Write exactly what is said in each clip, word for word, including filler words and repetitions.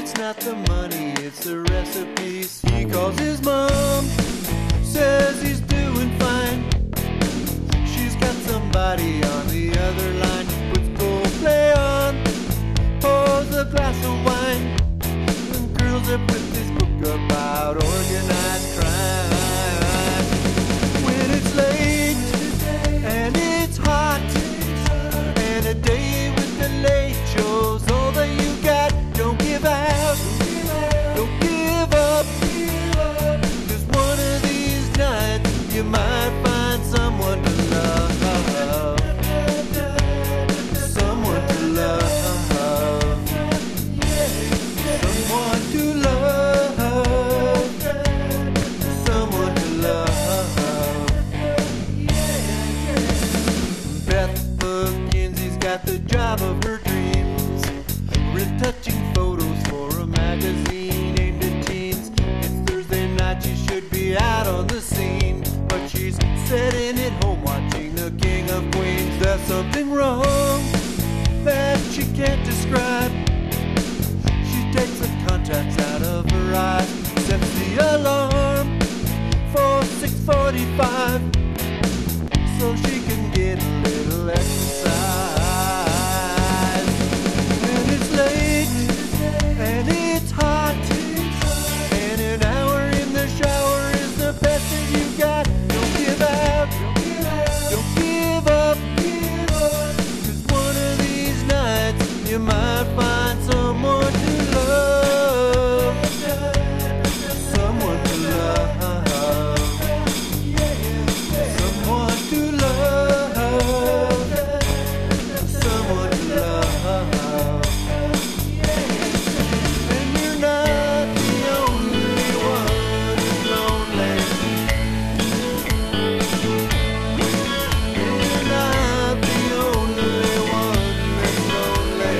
it's not the money, it's the recipes. He calls his mom, says he's doing fine. She's got somebody on the other line. Puts Coldplay on, pours a glass of wine, and curls up with this book about organized crime. When it's late and it's hot, and a day with the late show's all that you got, don't give out, don't give up, 'cause one of these nights you might find someone to love, someone to love, someone to love, someone to love. Beth McKenzie's got the job of her dreams, retouching photos for a magazine aimed at teens. It's Thursday night, she should be out on the scene, but she's sitting at home watching the King of Queens. There's something wrong that she can't describe. She takes the contacts out of her eyes, sets the alarm for six forty-five, so she can get a little exercise. When it's late and it's hot, and an hour in the shower is the best that you got, don't give out, don't give up, 'cause one of these nights you might find someone to love, someone to love, someone to love, someone to love. And you're not the only one who's lonely. You're not the only one that's lonely.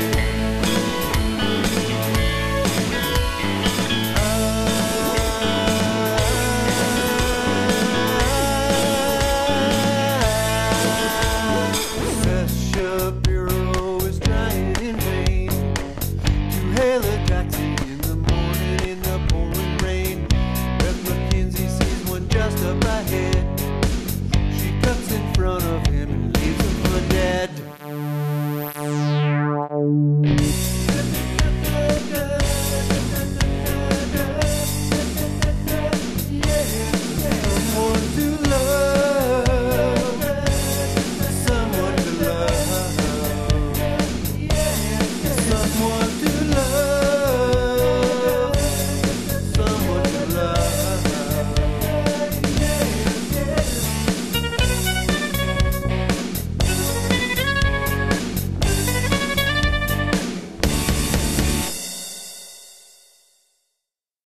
Seth Shapiro is trying in vain to hail a taxi in the morning in the pouring rain. Beth McKenzie sees one just up ahead. She cuts in front of